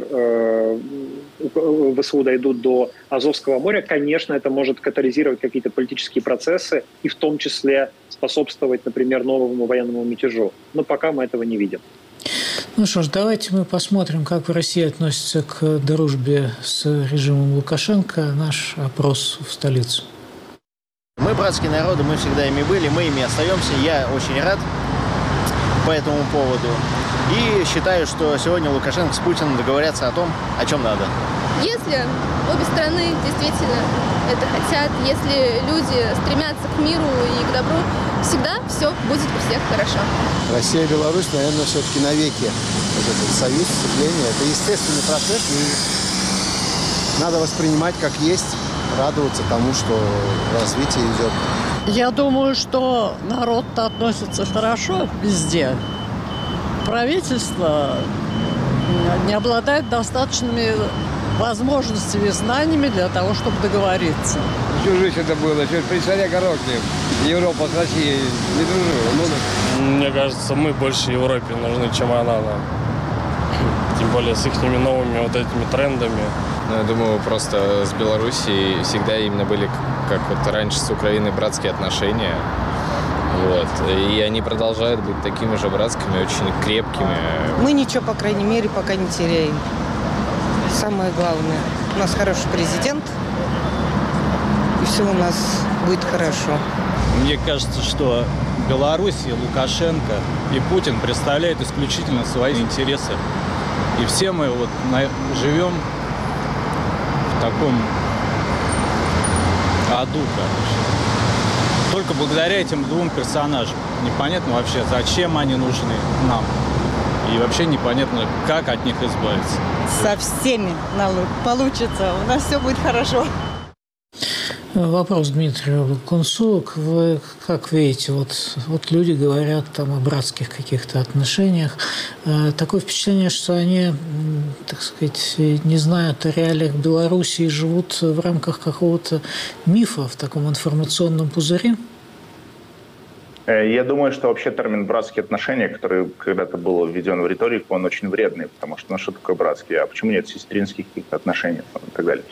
ВСУ дойдут до Азовского моря, конечно, это может катализировать какие-то политические процессы и в том числе способствовать, например, новому военному мятежу. Но пока мы этого не видим. Ну что ж, давайте мы посмотрим, как в России относятся к дружбе с режимом Лукашенко. Наш опрос в столице. Мы братские народы, мы всегда ими были, мы ими остаемся. Я очень рад по этому поводу. И считаю, что сегодня Лукашенко с Путиным договорятся о том, о чем надо. Если обе стороны действительно это хотят, если люди стремятся к миру и к добру, всегда все будет у всех хорошо. Россия и Беларусь, наверное, все-таки навеки. Вот этот союз, сцепление, это естественный процесс, и надо воспринимать как есть, радоваться тому, что развитие идет. Я думаю, что народ-то относится хорошо везде. Правительство не обладает достаточными возможностями и знаниями для того, чтобы договориться. Всю жизнь это было, еще при царе Горохе. Европа с Россией не дружила. Ну, мне кажется, мы больше Европе нужны, чем она нам. Тем более с их новыми вот этими трендами. Ну, я думаю, просто с Белоруссией всегда именно были, как вот раньше с Украиной, братские отношения. Вот. И они продолжают быть такими же братскими, очень крепкими. Мы ничего, по крайней мере, пока не теряем. Самое главное, у нас хороший президент, и все у нас будет хорошо. Мне кажется, что Беларусь, Лукашенко и Путин представляют исключительно свои интересы. И все мы вот живем в таком аду, короче. Только благодаря этим двум персонажам. Непонятно вообще, зачем они нужны нам. И вообще непонятно, как от них избавиться. Со всеми получится. У нас все будет хорошо. Вопрос Дмитрию Кунцу. Вы как видите, вот, вот люди говорят там о братских каких-то отношениях. Такое впечатление, что они, так сказать, не знают о реалиях Беларуси и живут в рамках какого-то мифа в таком информационном пузыре. Я думаю, что вообще термин «братские отношения», который когда-то был введен в риторику, он очень вредный, потому что, ну что такое братские, а почему нет сестринских каких-то отношений и так далее.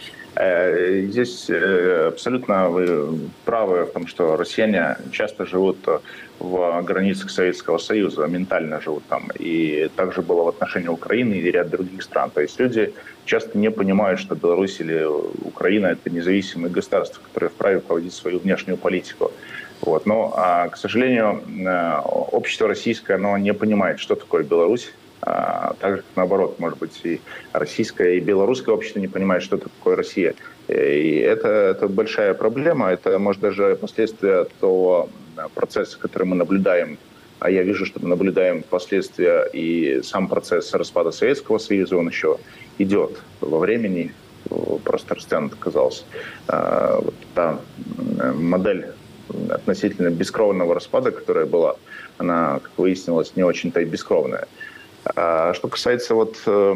Здесь абсолютно вы правы в том, что россияне часто живут в границах Советского Союза, ментально живут там. И также было в отношении Украины и ряд других стран. То есть люди часто не понимают, что Беларусь или Украина – это независимые государства, которые вправе проводить свою внешнюю политику. Вот. Но, к сожалению, общество российское, оно не понимает, что такое Беларусь. Так же, наоборот, может быть, и российское, и белорусское общество не понимает, что такое Россия. И это, это большая проблема. Это, может, даже последствия того процесса, который мы наблюдаем. А я вижу, что мы наблюдаем последствия, и сам процесс распада Советского Союза, он еще идет во времени, просто растянут оказался. Вот та модель относительно бескровного распада, которая была, она, как выяснилось, не очень-то и бескровная. А что касается вот э,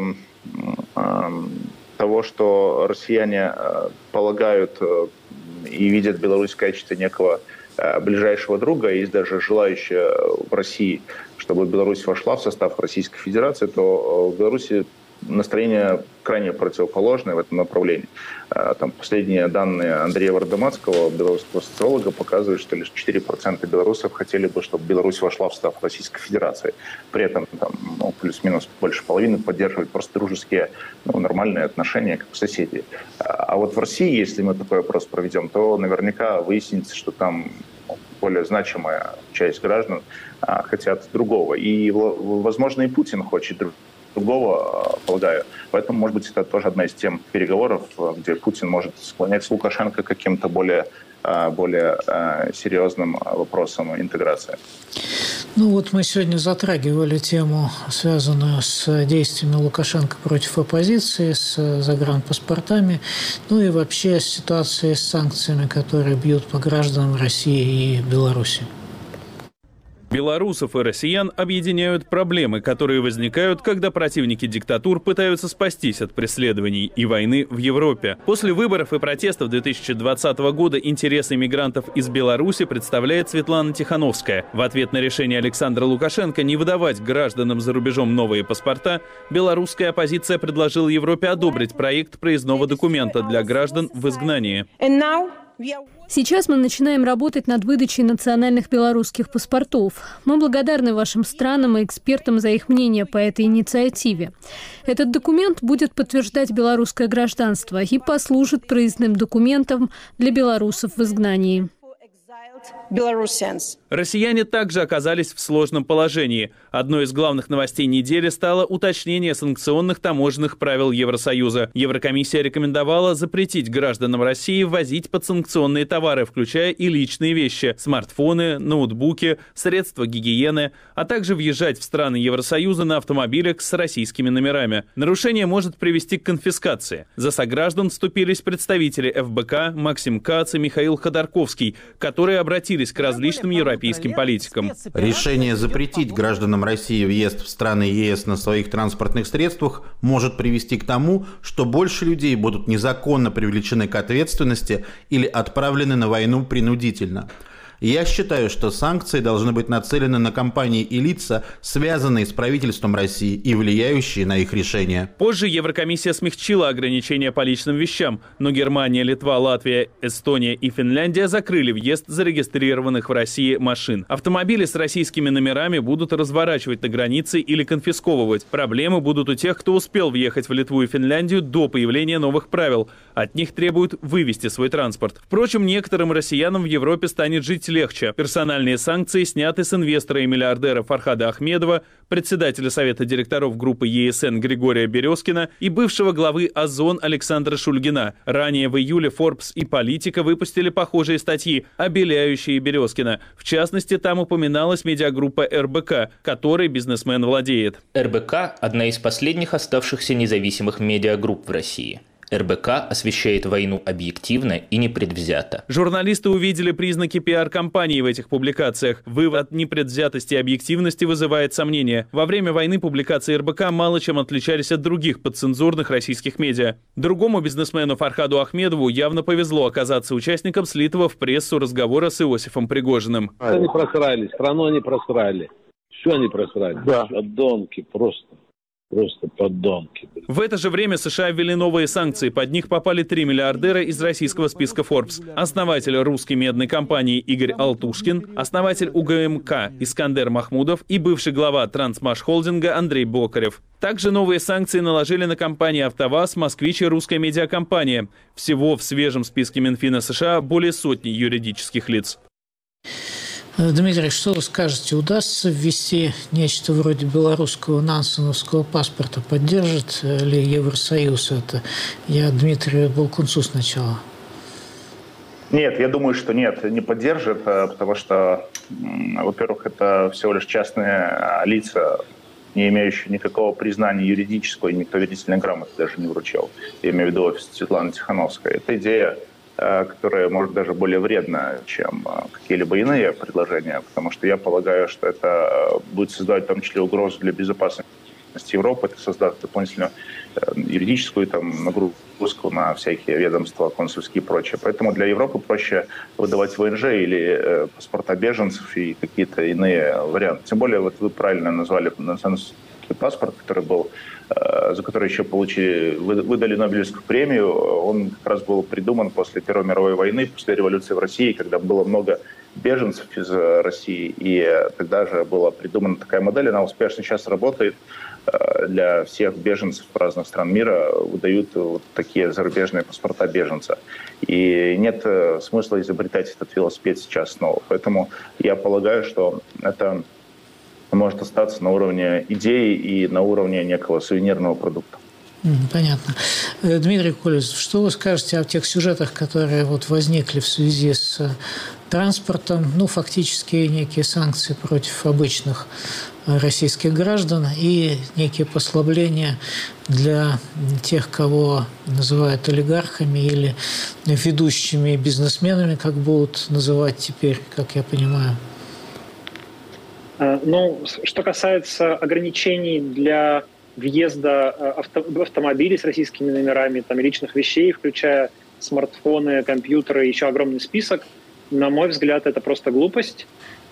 э, того, что россияне э, полагают э, и видят Беларусь в качестве некого э, ближайшего друга, есть даже желающие в России, чтобы Беларусь вошла в состав Российской Федерации, то в Беларуси настроение крайне противоположное в этом направлении. Там последние данные Андрея Вардамацкого, белорусского социолога, показывают, что лишь четыре процента белорусов хотели бы, чтобы Беларусь вошла в состав Российской Федерации. При этом там, ну, плюс-минус больше половины поддерживают просто дружеские, ну, нормальные отношения, как соседи. А вот в России, если мы такой опрос проведем, то наверняка выяснится, что там более значимая часть граждан а, хотят другого. И, возможно, и Путин хочет другого. другого, полагаю. Поэтому, может быть, это тоже одна из тем переговоров, где Путин может склонять Лукашенко к каким-то более, более серьезным вопросам интеграции. Ну вот мы сегодня затрагивали тему, связанную с действиями Лукашенко против оппозиции, с загранпаспортами, ну и вообще с ситуацией с санкциями, которые бьют по гражданам России и Беларуси. Белорусов и россиян объединяют проблемы, которые возникают, когда противники диктатур пытаются спастись от преследований и войны в Европе. После выборов и протестов две тысячи двадцатого года интересы мигрантов из Беларуси представляет Светлана Тихановская. В ответ на решение Александра Лукашенко не выдавать гражданам за рубежом новые паспорта, белорусская оппозиция предложила Европе одобрить проект проездного документа для граждан в изгнании. Сейчас мы начинаем работать над выдачей национальных белорусских паспортов. Мы благодарны вашим странам и экспертам за их мнение по этой инициативе. Этот документ будет подтверждать белорусское гражданство и послужит проездным документом для белорусов в изгнании. Россияне также оказались в сложном положении. Одной из главных новостей недели стало уточнение санкционных таможенных правил Евросоюза. Еврокомиссия рекомендовала запретить гражданам России ввозить подсанкционные товары, включая и личные вещи – смартфоны, ноутбуки, средства гигиены, а также въезжать в страны Евросоюза на автомобилях с российскими номерами. Нарушение может привести к конфискации. За сограждан вступились представители эф бэ ка Максим Кац и Михаил Ходорковский, которые обратились к различным европейским политикам. Решение запретить гражданам России въезд в страны е эс на своих транспортных средствах может привести к тому, что больше людей будут незаконно привлечены к ответственности или отправлены на войну принудительно. Я считаю, что санкции должны быть нацелены на компании и лица, связанные с правительством России и влияющие на их решения. Позже Еврокомиссия смягчила ограничения по личным вещам, но Германия, Литва, Латвия, Эстония и Финляндия закрыли въезд зарегистрированных в России машин. Автомобили с российскими номерами будут разворачивать на границе или конфисковывать. Проблемы будут у тех, кто успел въехать в Литву и Финляндию до появления новых правил. От них требуют вывести свой транспорт. Впрочем, некоторым россиянам в Европе станет жить легче. Персональные санкции сняты с инвестора и миллиардера Фархада Ахмедова, председателя Совета директоров группы е эс эн Григория Березкина и бывшего главы Озон Александра Шульгина. Ранее в июле Forbes и Политика выпустили похожие статьи, обеляющие Березкина. В частности, там упоминалась медиагруппа эр бэ ка, которой бизнесмен владеет. эр бэ ка – одна из последних оставшихся независимых медиагрупп в России. эр бэ ка освещает войну объективно и непредвзято. Журналисты увидели признаки пиар-компании в этих публикациях. Вывод непредвзятости и объективности вызывает сомнения. Во время войны публикации эр бэ ка мало чем отличались от других подцензурных российских медиа. Другому бизнесмену Фархаду Ахмедову явно повезло оказаться участником слитого в прессу разговора с Иосифом Пригожиным. Они просрали, страну они просрали. Все они просрали. Да. Подонки просто. Просто подонки. В это же время США ввели новые санкции. Под них попали три миллиардера из российского списка Forbes. Основатель русской медной компании Игорь Алтушкин, основатель у гэ эм ка Искандер Махмудов и бывший глава Трансмаш-холдинга Андрей Бокарев. Также новые санкции наложили на компании «АвтоВАЗ», «Москвич» и «Русская медиакомпания». Всего в свежем списке Минфина США более сотни юридических лиц. Дмитрий, что вы скажете, удастся ввести нечто вроде белорусского нансеновского паспорта? Поддержит ли Евросоюз это? Я Дмитрию Балкунцу сначала. Нет, я думаю, что нет, не поддержит, потому что, во-первых, это всего лишь частные лица, не имеющие никакого признания юридического, и никто верительной грамоты даже не вручал. Я имею в виду офис Светланы Тихановской. Это идея, которая, может, даже более вредна, чем какие-либо иные предложения, потому что я полагаю, что это будет создавать в том числе угрозу для безопасности Европы, это создаст дополнительную юридическую там, нагрузку на всякие ведомства, консульские и прочее. Поэтому для Европы проще выдавать вэ эн жэ или э, паспорта беженцев и какие-то иные варианты. Тем более, вот вы правильно назвали национальный паспорт, который был за который еще получили, выдали Нобелевскую премию. Он как раз был придуман после Первой мировой войны, после революции в России, когда было много беженцев из России. И тогда же была придумана такая модель, она успешно сейчас работает. Для всех беженцев разных стран мира выдают вот такие зарубежные паспорта беженца. И нет смысла изобретать этот велосипед сейчас снова. Поэтому я полагаю, что это может остаться на уровне идеи и на уровне некого сувенирного продукта. Понятно. Дмитрий Колесов, что вы скажете о тех сюжетах, которые вот возникли в связи с транспортом, ну, фактически некие санкции против обычных российских граждан и некие послабления для тех, кого называют олигархами или ведущими бизнесменами, как будут называть теперь, как я понимаю? Ну, что касается ограничений для въезда авто, автомобилей с российскими номерами, там, личных вещей, включая смартфоны, компьютеры, еще огромный список, на мой взгляд, это просто глупость.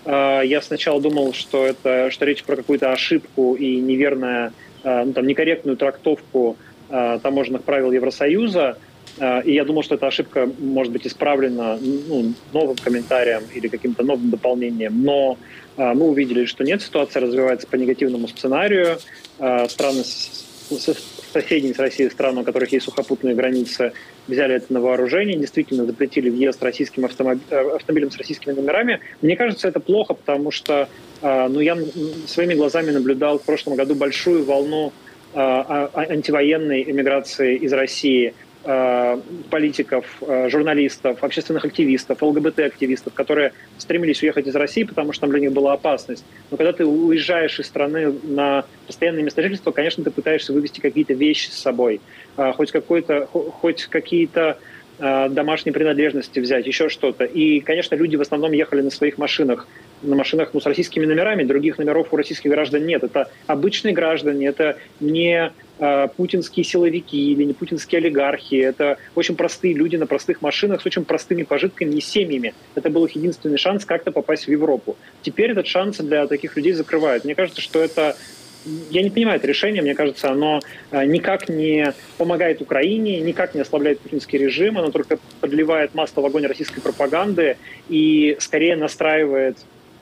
Я сначала думал, что это что речь про какую-то ошибку и неверную, ну, там, некорректную трактовку таможенных правил Евросоюза. И я думал, что эта ошибка может быть исправлена, ну, новым комментарием или каким-то новым дополнением. Но а, мы увидели, что нет, ситуация развивается по негативному сценарию. А, страны, с, с, соседние с Россией страны, у которых есть сухопутные границы, взяли это на вооружение, действительно запретили въезд российским автомоб... автомобилям с российскими номерами. Мне кажется, это плохо, потому что а, ну, я своими глазами наблюдал в прошлом году большую волну а, а, антивоенной эмиграции из России, политиков, журналистов, общественных активистов, ЛГБТ-активистов, которые стремились уехать из России, потому что там для них была опасность. Но когда ты уезжаешь из страны на постоянное место жительства, конечно, ты пытаешься вывести какие-то вещи с собой, хоть, какой-то, хоть какие-то домашние принадлежности взять, еще что-то. И, конечно, люди в основном ехали на своих машинах, на машинах ну, с российскими номерами, других номеров у российских граждан нет. Это обычные граждане, это не э, путинские силовики или не путинские олигархи, это очень простые люди на простых машинах с очень простыми пожитками и семьями. Это был их единственный шанс как-то попасть в Европу. Теперь этот шанс для таких людей закрывают. Мне кажется, что это... Я не понимаю это решение, мне кажется, оно никак не помогает Украине, никак не ослабляет путинский режим, оно только подливает масло в огонь российской пропаганды и скорее настраивает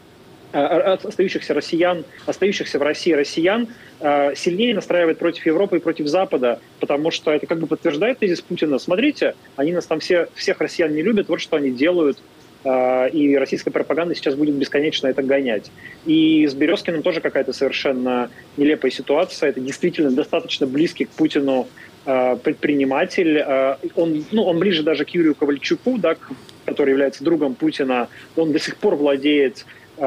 остающихся россиян, остающихся в России россиян сильнее настраивает против Европы и против Запада, потому что это как бы подтверждает тезис Путина. Смотрите, они нас там все, всех россиян не любят, вот что они делают, и российская пропаганда сейчас будет бесконечно это гонять. И с Березкиным тоже какая-то совершенно нелепая ситуация. Это действительно достаточно близкий к Путину предприниматель. Он, ну, он ближе даже к Юрию Ковальчуку, да, который является другом Путина. Он до сих пор владеет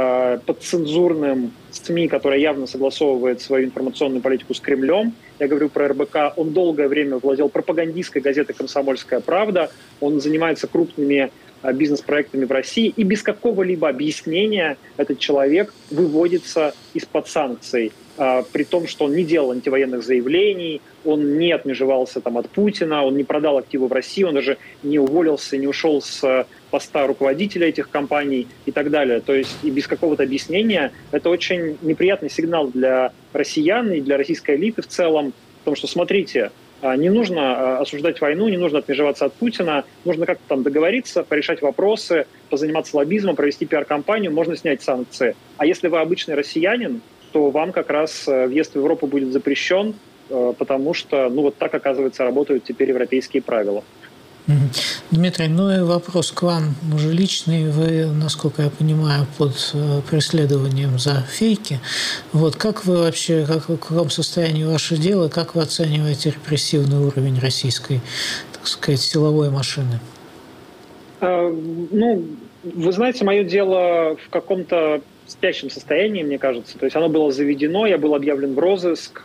подцензурным СМИ, которая явно согласовывает свою информационную политику с Кремлем. Я говорю про эр бэ ка. Он долгое время владел пропагандистской газетой «Комсомольская правда». Он занимается крупными бизнес-проектами в России. И без какого-либо объяснения этот человек выводится из-под санкций. При том, что он не делал антивоенных заявлений, он не отмежевался там от Путина, он не продал активы в России, он даже не уволился, не ушел с поста руководителя этих компаний и так далее. То есть и без какого-то объяснения это очень неприятный сигнал для россиян и для российской элиты в целом, потому что, смотрите, не нужно осуждать войну, не нужно отмежеваться от Путина, нужно как-то там договориться, порешать вопросы, позаниматься лоббизмом, провести пиар-компанию, можно снять санкции. А если вы обычный россиянин, то вам как раз въезд в Европу будет запрещен, потому что, ну, вот так, оказывается, работают теперь европейские правила. Дмитрий, ну и вопрос к вам уже личный. Вы, насколько я понимаю, под преследованием за фейки. Вот как вы вообще, как, в каком состоянии ваше дело, как вы оцениваете репрессивный уровень российской, так сказать, силовой машины? А, ну, вы знаете, мое дело в каком-то спящем состоянии, мне кажется. То есть оно было заведено, я был объявлен в розыск,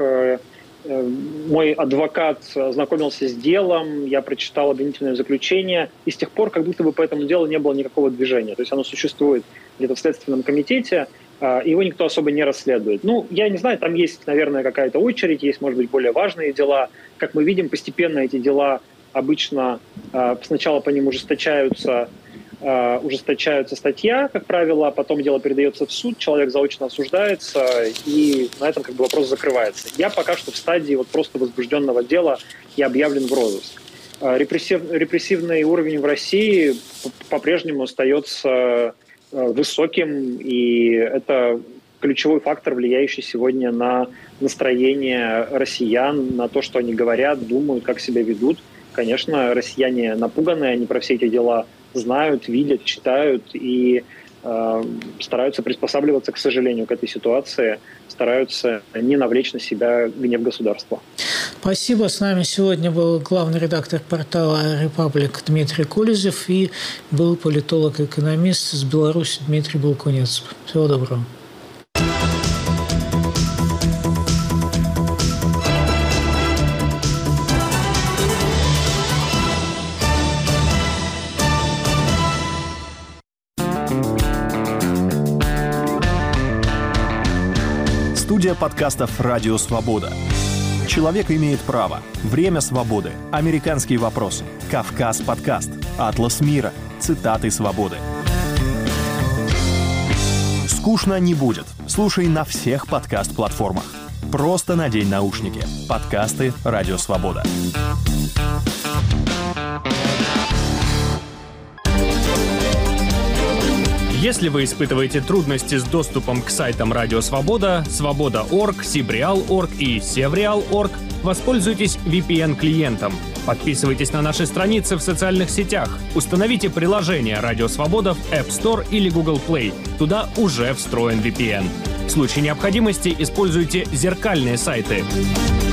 мой адвокат ознакомился с делом, я прочитал обвинительное заключение, и с тех пор как будто бы по этому делу не было никакого движения. То есть оно существует где-то в Следственном комитете, его никто особо не расследует. Ну, я не знаю, там есть, наверное, какая-то очередь, есть, может быть, более важные дела. Как мы видим, постепенно эти дела обычно сначала по ним ужесточаются, Uh, ужесточается статья, как правило, потом дело передается в суд, человек заочно осуждается, и на этом как бы вопрос закрывается. Я пока что в стадии вот просто возбужденного дела и объявлен в розыск. Uh, репрессив, репрессивный уровень в России по-прежнему остается uh, высоким, и это ключевой фактор, влияющий сегодня на настроение россиян, на то, что они говорят, думают, как себя ведут. Конечно, россияне напуганы, они про все эти дела знают, видят, читают и э, стараются приспосабливаться, к сожалению, к этой ситуации, стараются не навлечь на себя гнев государства. Спасибо. С нами сегодня был главный редактор портала «Репаблик» Дмитрий Колезев и был политолог-экономист из Беларуси Дмитрий Балкунец. Всего доброго. Студия подкастов «Радио Свобода». «Человек имеет право», «Время свободы», «Американские вопросы», «Кавказ подкаст», «Атлас мира», «Цитаты свободы». Скучно не будет. Слушай на всех подкаст-платформах. Просто надень наушники. Подкасты «Радио Свобода». Если вы испытываете трудности с доступом к сайтам Радио Свобода, Свобода точка орг, Сибреал точка орг и Севреал точка орг, воспользуйтесь ви пи эн-клиентом. Подписывайтесь на наши страницы в социальных сетях. Установите приложение Радио Свобода в App Store или Google Play. Туда уже встроен ви пи эн. В случае необходимости используйте зеркальные сайты.